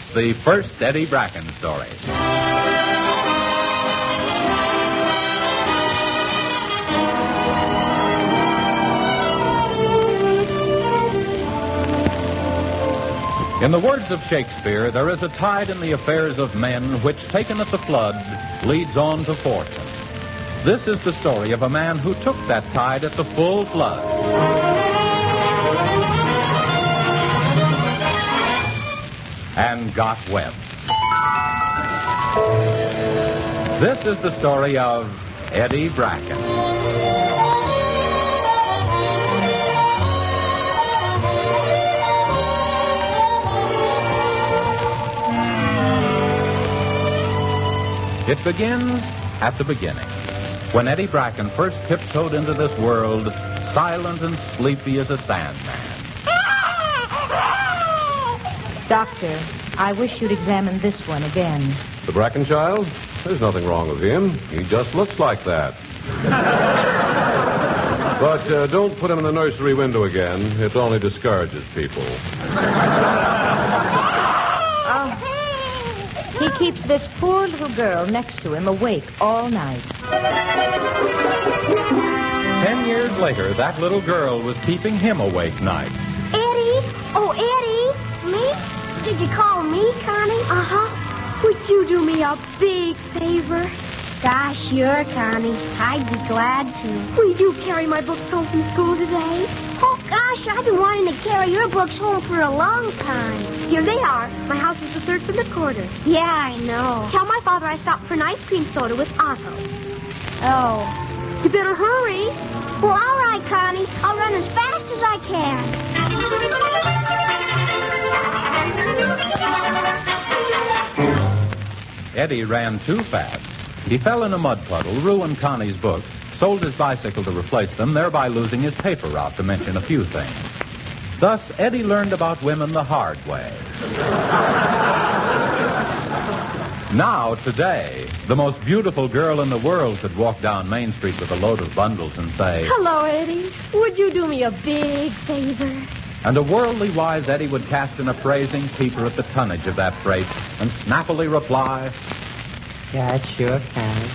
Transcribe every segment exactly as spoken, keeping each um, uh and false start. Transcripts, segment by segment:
the first Eddie Bracken story. In the words of Shakespeare, there is a tide in the affairs of men which, taken at the flood, leads on to fortune. This is the story of a man who took that tide at the full flood. And got wet. This is the story of Eddie Bracken. It begins at the beginning, when Eddie Bracken first tiptoed into this world, silent and sleepy as a sandman. Doctor, I wish you'd examine this one again. The Bracken child? There's nothing wrong with him. He just looks like that. But uh, don't put him in the nursery window again. It only discourages people. He keeps this poor little girl next to him awake all night. Ten years later, that little girl was keeping him awake nights. Eddie? Oh, Eddie? Me? Did you call me, Connie? Uh-huh. Would you do me a big favor? Gosh, sure, Connie. I'd be glad to. Will you carry my books home from school today? Oh, gosh, I've been wanting to carry your books home for a long time. Here they are. My house is the third from the corner. Yeah, I know. Tell my father I stopped for an ice cream soda with Otto. Oh. You better hurry. Well, all right, Connie. I'll run as fast as I can. Eddie ran too fast. He fell in a mud puddle, ruined Connie's books, sold his bicycle to replace them, thereby losing his paper route, to mention a few things. Thus, Eddie learned about women the hard way. Now, today, the most beautiful girl in the world could walk down Main Street with a load of bundles and say, "Hello, Eddie. Would you do me a big favor?" And a worldly wise Eddie would cast an appraising peeper at the tonnage of that freight and snappily reply, "Yeah, it sure can.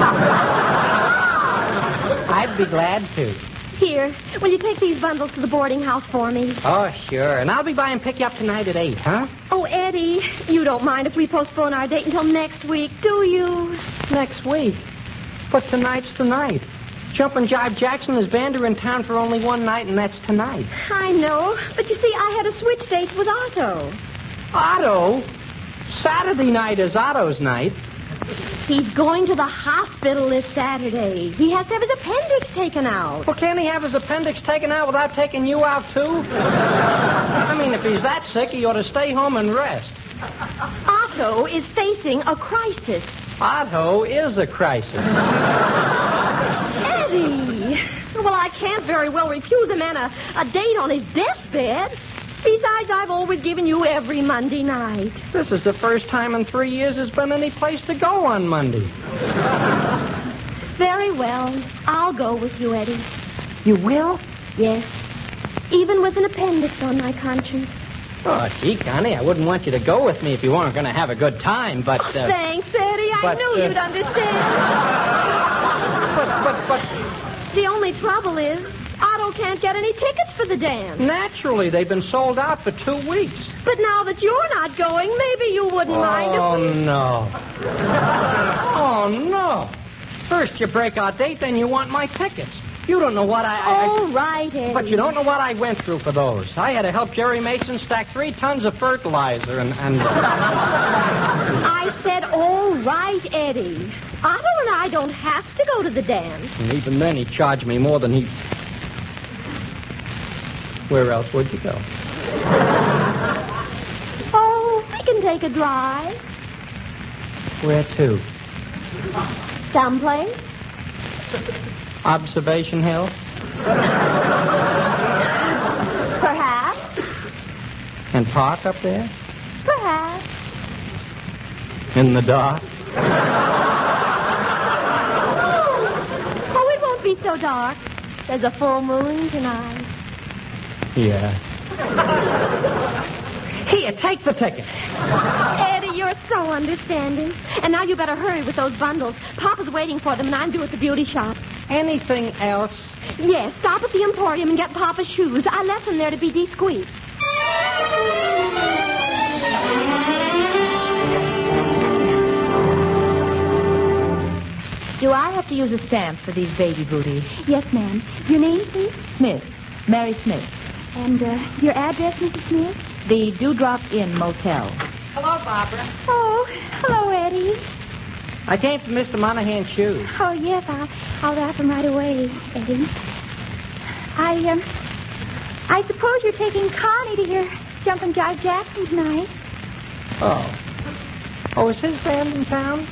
I'd be glad to." Here, will you take these bundles to the boarding house for me? Oh, sure. And I'll be by and pick you up tonight at eight, huh? Oh, Eddie, you don't mind if we postpone our date until next week, do you? Next week? But tonight's the night. Jumpin' Jive Jackson and his band are in town for only one night, and that's tonight. I know, but you see, I had a switch date with Otto. Otto? Saturday night is Otto's night. He's going to the hospital this Saturday. He has to have his appendix taken out. Well, can't he have his appendix taken out without taking you out, too? I mean, if he's that sick, he ought to stay home and rest. Otto is facing a crisis. Otto is a crisis. Eddie! Well, I can't very well refuse a man a, a date on his deathbed. Besides, I've always given you every Monday night. This is the first time in three years there's been any place to go on Monday. Very well. I'll go with you, Eddie. You will? Yes. Even with an appendix on my conscience. Oh, gee, Connie, I wouldn't want you to go with me if you weren't going to have a good time, but... Uh, oh, thanks, Eddie. I but, knew uh, you'd understand. But, but, but... The only trouble is, Otto can't get any tickets for the dance. Naturally, they've been sold out for two weeks. But now that you're not going, maybe you wouldn't oh, mind if we... Oh, no. Oh, no. First you break our date, then you want my tickets. You don't know what I... I All I, right, Eddie. But you don't know what I went through for those. I had to help Jerry Mason stack three tons of fertilizer and... and... I said, all right, Eddie. Otto and I don't have to go to the dance. And even then, he charged me more than he... Where else would you go? Oh, we can take a drive. Where to? Someplace. Observation Hill? Perhaps. And park up there? Perhaps. In the dark? Oh, it won't be so dark. There's a full moon tonight. Yeah. Here, take the ticket. Eddie, you're so understanding. And now you better hurry with those bundles. Papa's waiting for them, and I'm due at the beauty shop. Anything else? Yes, stop at the Emporium and get Papa's shoes. I left them there to be discreet. Do I have to use a stamp for these baby booties? Yes, ma'am. Your name, please? Smith. Mary Smith. And uh, your address, Missus Smith? The Dewdrop Inn Motel. Hello, Barbara. Oh, hello, Eddie. I came for Mister Monahan's shoes. Oh, yes, I'll, I'll wrap them right away, Eddie. I, um, I suppose you're taking Connie to your Jumpin' Jive Jackson tonight. Oh. Oh, is his band in town?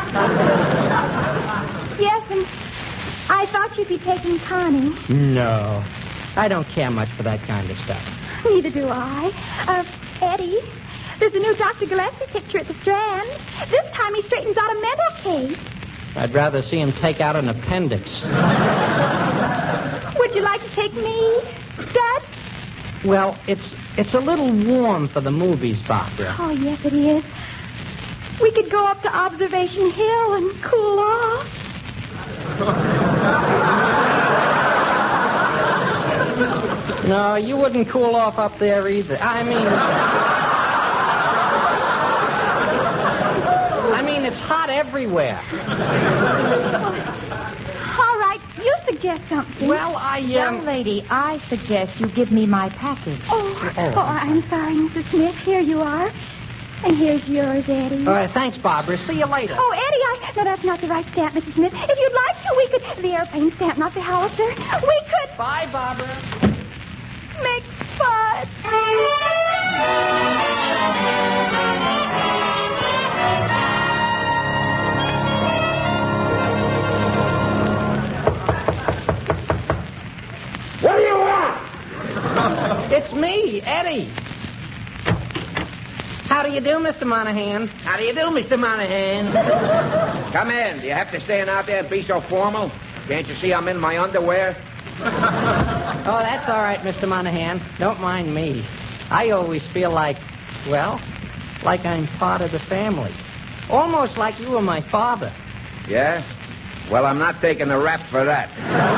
Yes, and I thought you'd be taking Connie. No. I don't care much for that kind of stuff. Neither do I. Uh, Eddie, there's a new Doctor Gillespie picture at the Strand. This time he straightens out a mental case. I'd rather see him take out an appendix. Would you like to take me, Dad? Well, it's it's a little warm for the movies, Barbara. Oh, yes, it is. We could go up to Observation Hill and cool off. No, you wouldn't cool off up there either. I mean... I mean, it's hot everywhere. All right, you suggest something. Well, I, um... Young lady, I suggest you give me my package. Oh, Oh. oh, I'm sorry, Missus Smith. Here you are. And here's yours, Eddie. All right, thanks, Barbara. See you later. Oh, Eddie, I... No, that's not the right stamp, Missus Smith. If you'd like to, we could... The airplane stamp, not the howitzer. We could... Bye, Barbara. Make fun. What do you want? It's me, Eddie. How do you do, Mister Monahan? How do you do, Mister Monahan? Come in. Do you have to stand out there and be so formal? Can't you see I'm in my underwear? Oh, that's all right, Mister Monahan. Don't mind me. I always feel like, well, like I'm part of the family. Almost like you were my father. Yeah? Well, I'm not taking the rap for that.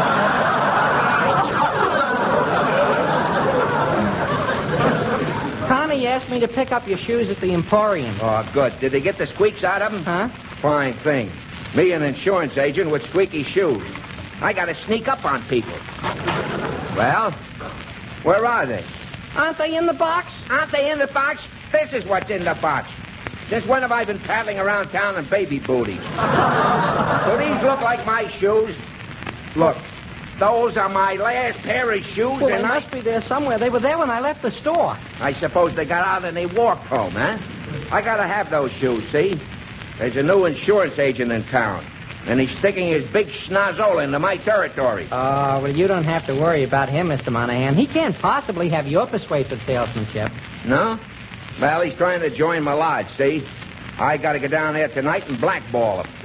Connie asked me to pick up your shoes at the Emporium. Oh, good. Did they get the squeaks out of them? Huh? Fine thing. Me, an insurance agent with squeaky shoes. I got to sneak up on people. Well, where are they? Aren't they in the box? Aren't they in the box? This is what's in the box. Since when have I been paddling around town in baby booties? Do these look like my shoes? Look, those are my last pair of shoes, Well, they and I... must be there somewhere. They were there when I left the store. I suppose they got out and they walked home, huh? I gotta have those shoes, see? There's a new insurance agent in town, and he's sticking his big schnozzle into my territory. Oh, well, you don't have to worry about him, Mister Monahan. He can't possibly have your persuasive salesmanship. No? Well, he's trying to join my lodge, see? I gotta go down there tonight and blackball him.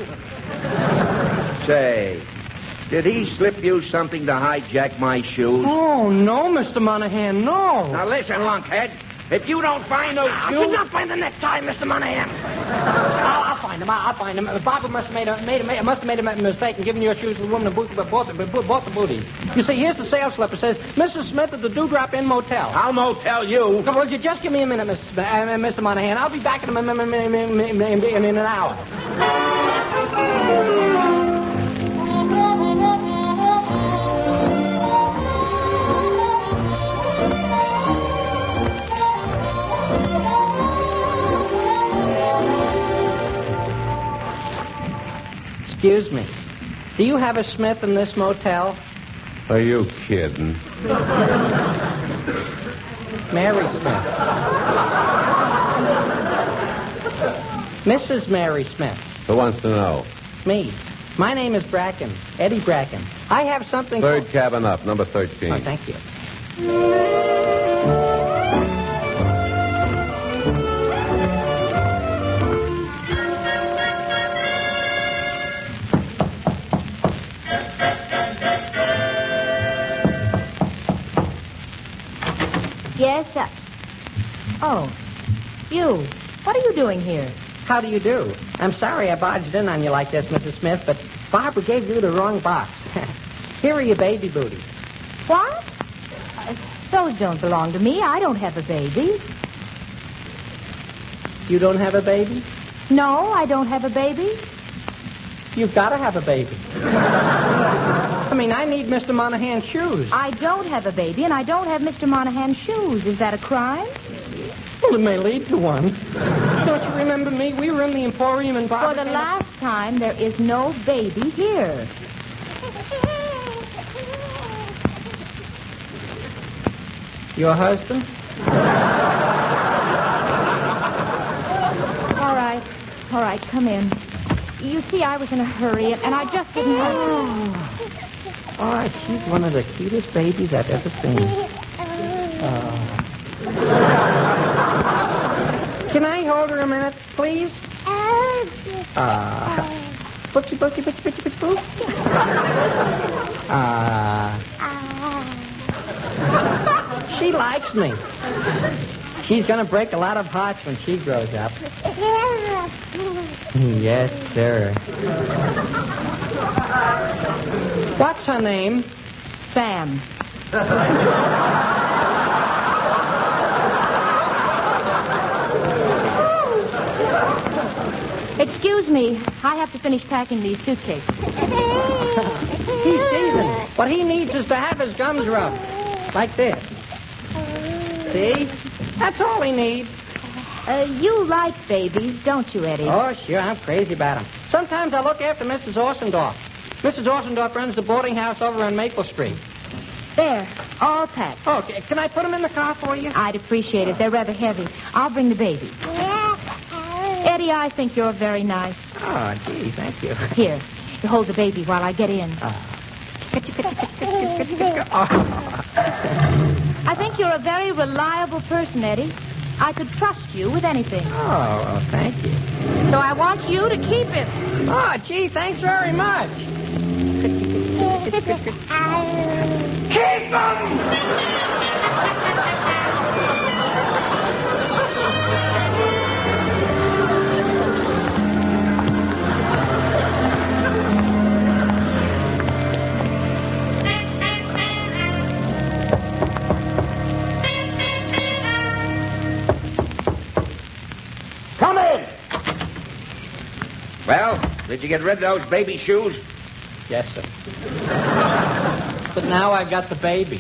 Say, did he slip you something to hijack my shoes? Oh, no, Mister Monahan, no. Now listen, lunkhead. If you don't find those I shoes... did not find the necktie, Mister Monahan. I'll, I'll find them. I'll, I'll find them. Barbara must have made a, made a, must have made a mistake in giving your shoes to the woman who bought, bought, bought, bought the booties. You see, here's the sales slip. It says, Missus Smith at the Dewdrop Inn Motel. I'll motel you. Well, you just give me a minute, Mister Sm- uh, Mister Monahan. I'll be back in, a, in, in, in, in an hour. Excuse me. Do you have a Smith in this motel? Are you kidding? Mary Smith. Missus Mary Smith. Who wants to know? Me. My name is Bracken. Eddie Bracken. I have something... Third cabin up, number thirteen. Oh, thank you. Yes, uh... Oh, You. What are you doing here? How do you do? I'm sorry I barged in on you like this, Missus Smith, but Barbara gave you the wrong box. Here are your baby booties. What? Uh, those don't belong to me. I don't have a baby. You don't have a baby? No, I don't have a baby. You've got to have a baby. I mean, I need Mister Monahan's shoes. I don't have a baby, and I don't have Mister Monahan's shoes. Is that a crime? Well, it may lead to one. Don't you remember me? We were in the Emporium in Barbara. For the last time, there is no baby here. Your husband? All right. All right, come in. You see, I was in a hurry, and I just didn't have... Oh, she's one of the cutest babies I've ever seen. Oh. Can I hold her a minute, please? Ah. Uh, bookie, bookie, bookie, bookie, bookie, boo. Ah. Uh, she likes me. She's going to break a lot of hearts when she grows up. Yes, sir. What's her name? Sam. Excuse me. I have to finish packing these suitcases. He's teasing. What he needs is to have his gums rubbed. Like this. See? That's all he needs. Uh, you like babies, don't you, Eddie? Oh, sure. I'm crazy about them. Sometimes I look after Missus Orsendorf. Missus Orsendorf runs the boarding house over on Maple Street. There, all packed. Oh, okay. Can I put them in the car for you? I'd appreciate it. They're rather heavy. I'll bring the baby. Eddie, I think you're very nice. Oh, gee, thank you. Here, you hold the baby while I get in. Oh. I think you're a very reliable person, Eddie. I could trust you with anything. Oh, well, thank you. So I want you to keep him. Oh, gee, thanks very much. Keep him! Come in! Well, did you get rid of those baby shoes? Yes, sir. But now I've got the baby.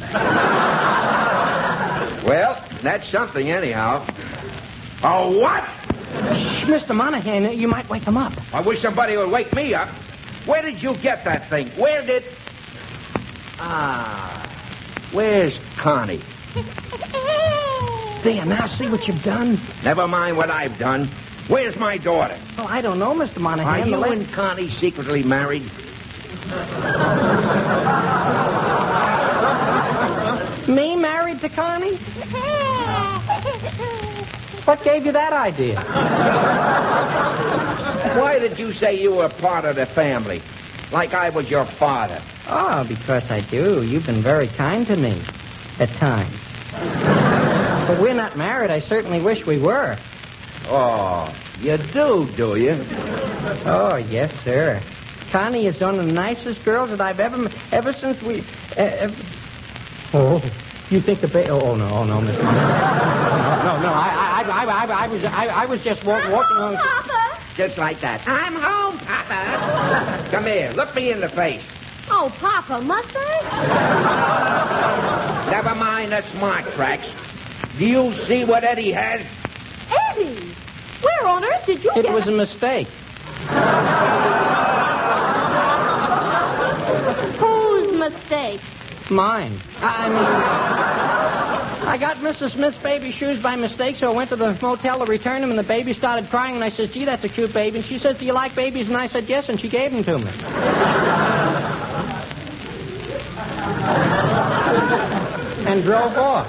Well, that's something anyhow. Oh, what? Shh, Mister Monahan, you might wake him up. I wish somebody would wake me up. Where did you get that thing? Where did... Ah, where's Connie? There, now see what you've done? Never mind what I've done. Where's my daughter? Oh, I don't know, Mister Monahan. Are you la- and Connie secretly married? Me married to Connie? What gave you that idea? Why did you say you were part of the family? Like I was your father. Oh, because I do. You've been very kind to me. At times. But we're not married. I certainly wish we were. Oh, you do, do you? Oh, yes, sir. Connie is one of the nicest girls that I've ever met. Ever since we... Uh, ever... Oh, you think the ba... Oh, oh, no, oh, no, Mister No, no, no, I, I, I, I, I was, I, I was just walk, walking along... Papa! Just like that. I'm home, Papa. Come here. Look me in the face. Oh, Papa, must I? Never mind the smart tracks. Do you see what Eddie has? Eddie! Where on earth did you It get... was a mistake. Whose mistake? Mine. I mean... I got Missus Smith's baby shoes by mistake, so I went to the motel to return them, and the baby started crying, and I said, gee, that's a cute baby. And she says, do you like babies? And I said, yes, and she gave them to me. And drove off.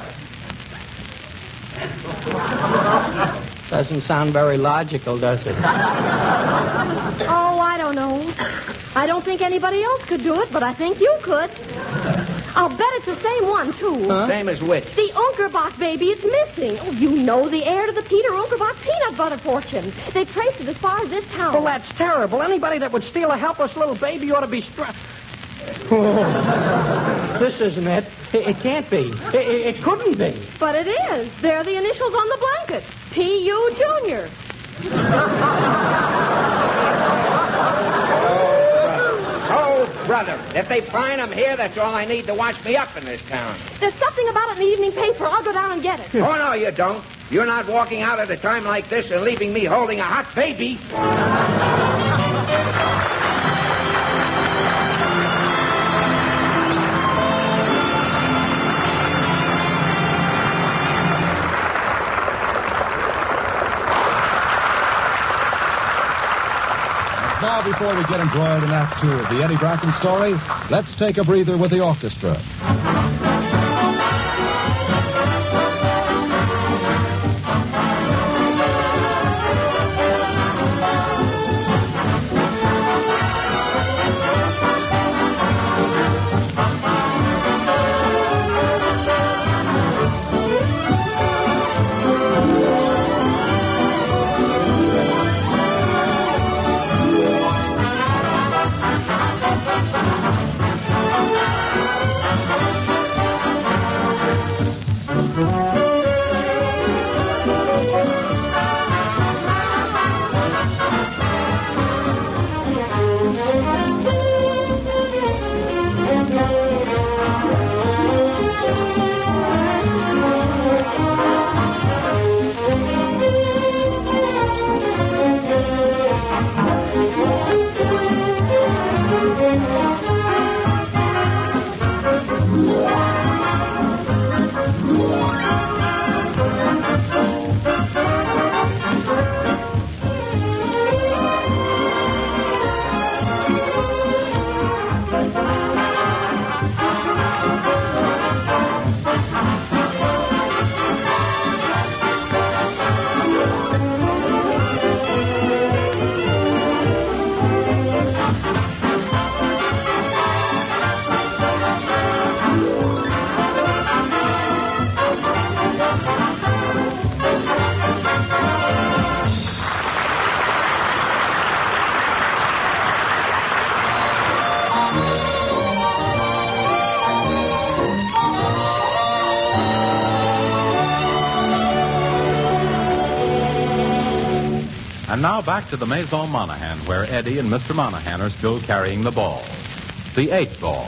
Doesn't sound very logical, does it? Oh, I don't know. I don't think anybody else could do it, but I think you could. I'll bet it's the same one, too. Huh? Same as which? The Unkerbach baby is missing. Oh, you know, the heir to the Peter Unkerbach peanut butter fortune. They traced it as far as this town. Well, that's terrible. Anybody that would steal a helpless little baby ought to be struck. Oh, this isn't it. It, it can't be. It, it, it couldn't be. But it is. They're the initials on the blanket. P U Junior Oh, brother, if they find him here, that's all I need to wash me up in this town. There's something about it in the evening paper. I'll go down and get it. Oh, no, you don't. You're not walking out at a time like this and leaving me holding a hot baby. Now, before we get embroiled in Act Two of the Eddie Bracken story, let's take a breather with the orchestra. And now back to the Maison Monahan, where Eddie and Mister Monahan are still carrying the ball. The eight ball.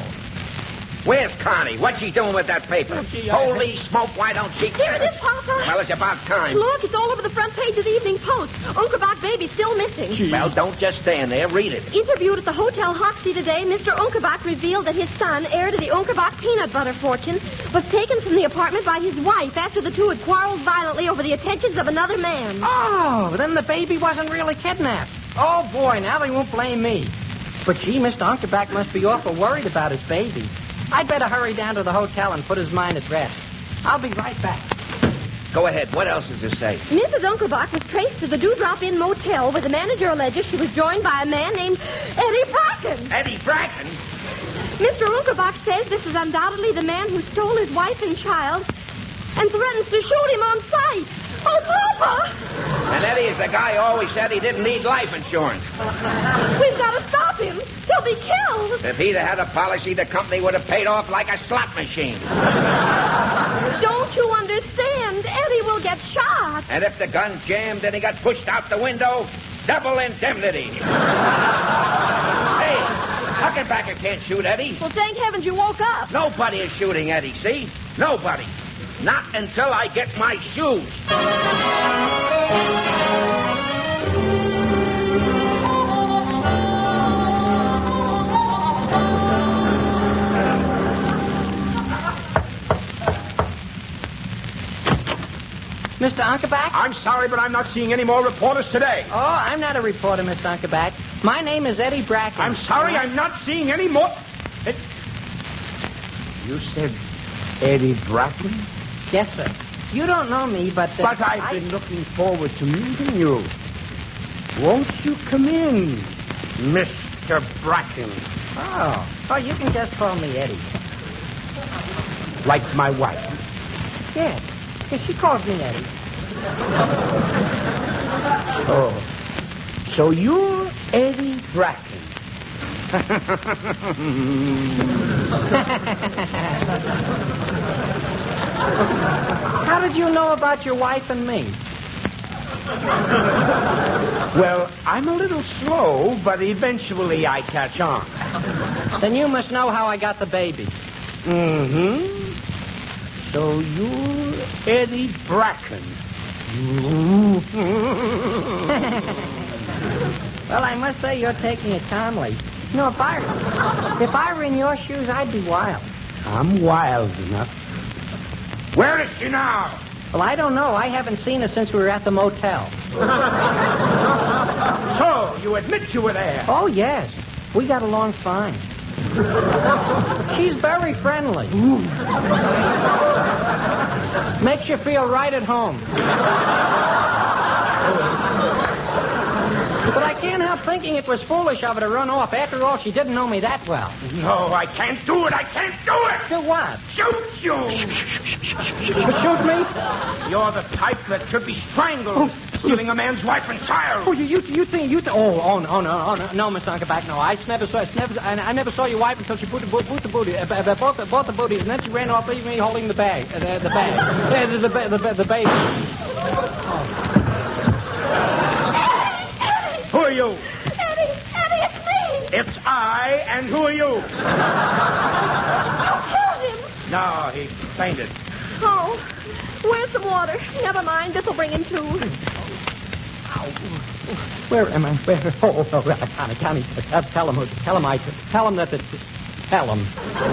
Where's Connie? What's she doing with that paper? Oh, gee, I- Holy smoke, why don't she... Here it is, Papa. Well, it's about time. Look, it's all over the front page of the Evening Post. Unkerbach baby still missing. Well, don't just stand there. Read it. Interviewed at the Hotel Hoxie today, Mister Unkerbach revealed that his son, heir to the Unkerbach peanut butter fortune, was taken from the apartment by his wife after the two had quarreled violently over the attentions of another man. Oh, then the baby wasn't really kidnapped. Oh, boy, now they won't blame me. But, gee, Mister Unkerbach must be awful worried about his baby. I'd better hurry down to the hotel and put his mind at rest. I'll be right back. Go ahead. What else does it say? Missus Unkerbach was traced to the Dewdrop Inn Motel, where the manager alleges she was joined by a man named Eddie Bracken. Eddie Bracken? Mister Unkerbach says this is undoubtedly the man who stole his wife and child and threatens to shoot him on sight. Oh, Papa! And Eddie is the guy who always said he didn't need life insurance. We've got to stop him. He'll be killed. If he'd have had a policy, the company would have paid off like a slot machine. Don't you understand? Eddie will get shot. And if the gun jammed and he got pushed out the window, double indemnity. Hey, Huckenbacker can't shoot Eddie. Well, thank heavens you woke up. Nobody is shooting Eddie, see? Nobody. Not until I get my shoes. Mister Unkerbach? I'm sorry, but I'm not seeing any more reporters today. Oh, I'm not a reporter, Mister Unkerbach. My name is Eddie Bracken. I'm sorry, I'm not seeing any more... It... You said Eddie Bracken? Yes, sir. You don't know me, but... Uh, But I've I... been looking forward to meeting you. Won't you come in, Mister Bracken? Oh. Oh, you can just call me Eddie. Like my wife. Yes. Yes, she calls me Eddie. Oh. So you're Eddie Bracken. How did you know about your wife and me? Well, I'm a little slow, but eventually I catch on. Then you must know how I got the baby. Mm-hmm. So you're Eddie Bracken. Well, I must say you're taking it calmly. You know, if I, if I were in your shoes, I'd be wild. I'm wild enough. Where is she now? Well, I don't know. I haven't seen her since we were at the motel. So, you admit you were there? Oh, yes. We got along fine. She's very friendly. Makes you feel right at home. But I can't help thinking it was foolish of her to run off. After all, she didn't know me that well. No, I can't do it. I can't do it. Do what? Shoot you. Shoot me? You're the type that should be strangled, stealing a man's wife and child. Oh, you, you, you think you? Th- oh, oh, no, oh, no, oh, no, no, Mister Uncle-Back, no. I never saw, never, I, I never saw your wife until she put the, boot the booty, uh, both, the, both the booties, and then she ran off, leaving me holding the bag, uh, the, the bag, uh, the, the, the, the, the baby. Oh. Who are you? Eddie, Eddie, it's me. It's I, and who are you? You killed him. No, he fainted. Oh, where's some water? Never mind, this'll bring him to. Where am I? Where? Oh, oh, oh Connie, Connie, uh, tell him, tell him I, tell him that the, tell him.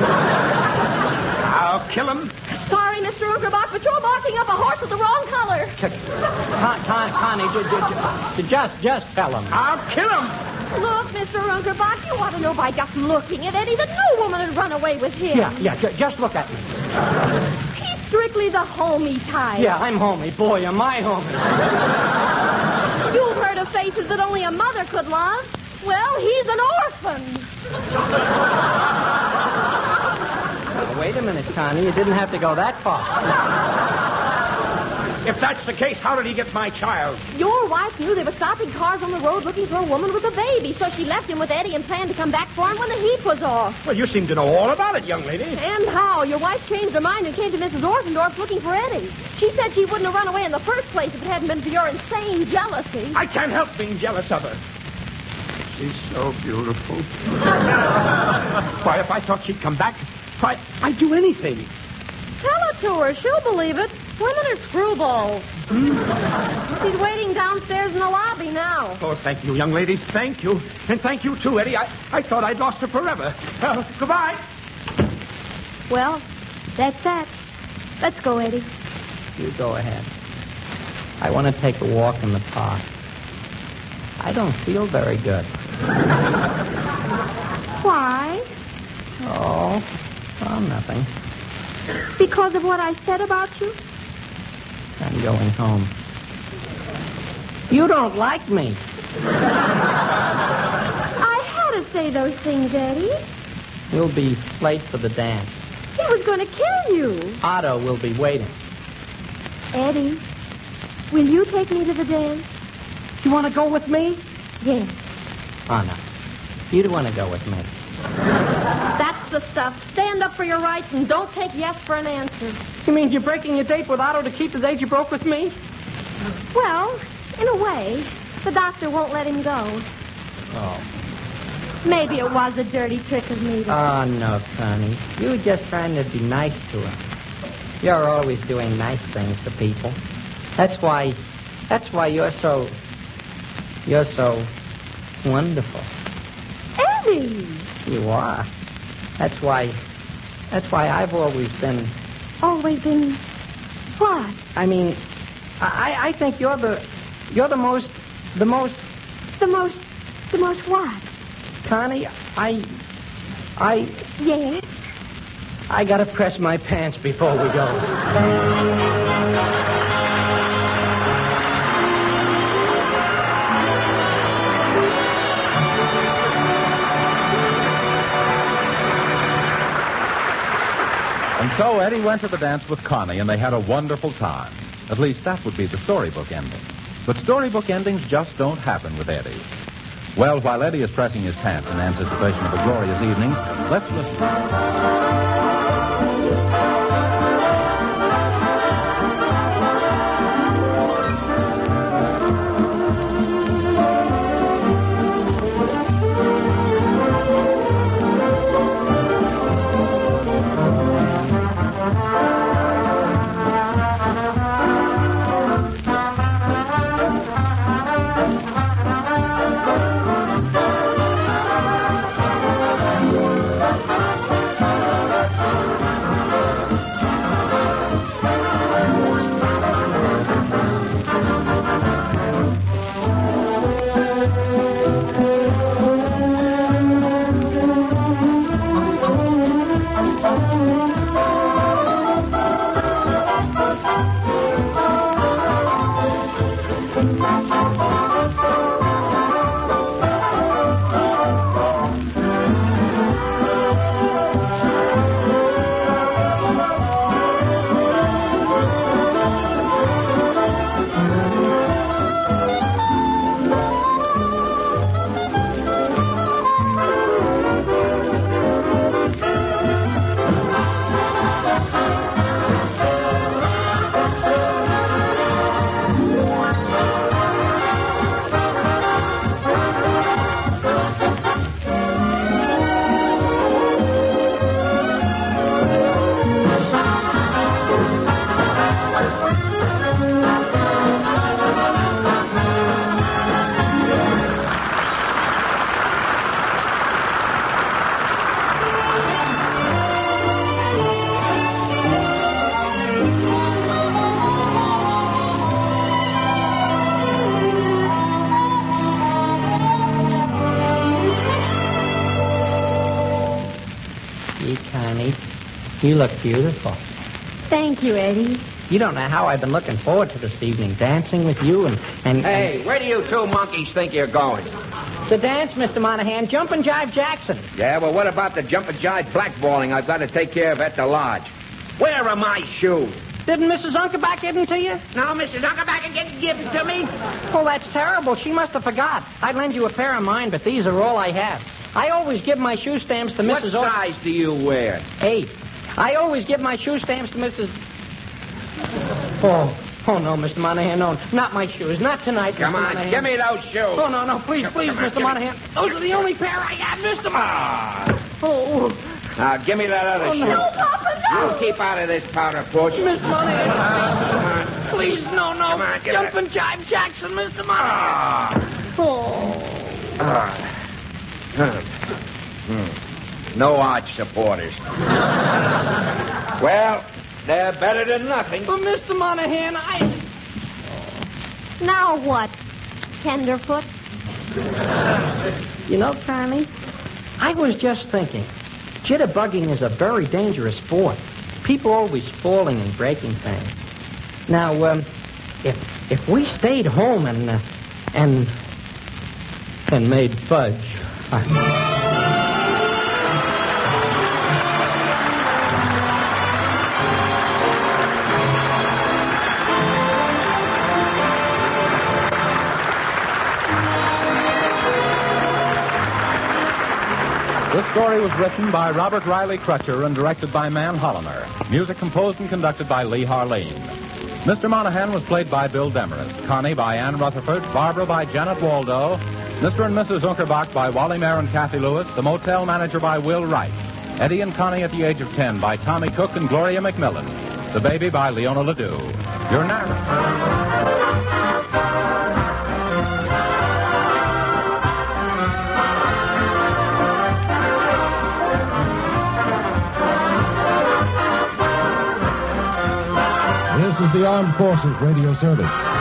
I'll kill him. Sorry, Mister Ugerbach, but you're marking up a horse with the wrong color. Con, Con, Connie, j- j- j- just, just tell him. I'll kill him. Look, Mister Ugerbach, you ought to know by just looking at Eddie that no woman would run away with him. Yeah, yeah, j- just look at me. He's strictly the homey type. Yeah, I'm homey. Boy, am I homey. You've heard of faces that only a mother could love. Well, he's an orphan. Now, wait a minute, Connie. You didn't have to go that far. If that's the case, how did he get my child? Your wife knew they were stopping cars on the road looking for a woman with a baby, so she left him with Eddie and planned to come back for him when the heat was off. Well, you seem to know all about it, young lady. And how? Your wife changed her mind and came to Missus Orsendorf looking for Eddie. She said she wouldn't have run away in the first place if it hadn't been for your insane jealousy. I can't help being jealous of her. She's so beautiful. Why, if I thought she'd come back, why, I'd do anything. Tell it to her. She'll believe it. Women are screwballs. She's waiting downstairs in the lobby now. Oh, thank you, young lady. Thank you. And thank you, too, Eddie. I, I thought I'd lost her forever. Well, goodbye. Well, that's that. Let's go, Eddie. You go ahead. I want to take a walk in the park. I don't feel very good. Why? Oh, oh, nothing. Because of what I said about you? I'm going home. You don't like me. I had to say those things, Eddie. You'll be late for the dance. He was going to kill you. Otto will be waiting. Eddie, will you take me to the dance? You want to go with me? Yes. Oh, no. You want to go with me. That's the stuff. Stand up for your rights and don't take yes for an answer. You mean you're breaking your date with Otto to keep the date you broke with me? Well, in a way. The doctor won't let him go. Oh. Maybe it was a dirty trick of me. To... Oh, no, Connie. You were just trying to be nice to her. You're always doing nice things to people. That's why, that's why you're so, you're so wonderful. Eddie! You are. That's why, that's why I've always been... Always been what? I mean, I, I think you're the, you're the most, the most... The most, the most what? Connie, I, I... Yes? I gotta press my pants before we go. so Eddie went to the dance with Connie, and they had a wonderful time. At least that would be the storybook ending. But storybook endings just don't happen with Eddie. Well, while Eddie is pressing his pants in anticipation of a glorious evening, let's listen. You look beautiful. Thank you, Eddie. You don't know how I've been looking forward to this evening, dancing with you and... and Hey, and... where do you two monkeys think you're going? The dance, Mister Monahan, Jumpin' Jive Jackson. Yeah, well, what about the jump and jive blackballing I've got to take care of at the lodge? Where are my shoes? Didn't Missus Unkerback give them to you? No, Missus Unkerback didn't give them to me. Well, that's terrible. She must have forgot. I'd lend you a pair of mine, but these are all I have. I always give my shoe stamps to Missus What O- size do you wear? Eight. I always give my shoe stamps to Missus Oh, oh no, Mister Monahan, no, not my shoes, not tonight. Come Mister on, Monahan. give me those shoes. Oh no, no, please, please, Come on, Mister give me- Monahan. Those are the only pair I have, Mister Monahan. Ah. Oh, Now, give me that other Oh, shoe. no. No, Papa, no. You keep out of this powder push. Mister Monahan, Come please, no, no, Come on, give Jumpin' it. Jive Jackson, Mister Monahan. Ah. Oh. Ah. Hmm. No arch supporters. Well, they're better than nothing. But Mister Monahan, I... Now what, Tenderfoot? You know, Connie, I was just thinking, jitterbugging is a very dangerous sport. People always falling and breaking things. Now, um, if if we stayed home and uh, and and made fudge. I... This story was written by Robert Riley Crutcher and directed by Man Holliner. Music composed and conducted by Lee Harleen. Mister Monahan was played by Bill Demarest, Connie by Ann Rutherford, Barbara by Janet Waldo, Mister and Missus Unkerbach by Wally Mayer and Kathy Lewis, the motel manager by Will Wright, Eddie and Connie at the age of ten by Tommy Cook and Gloria McMillan, the baby by Leona Ledoux. Your narrator. This is the Armed Forces Radio Service.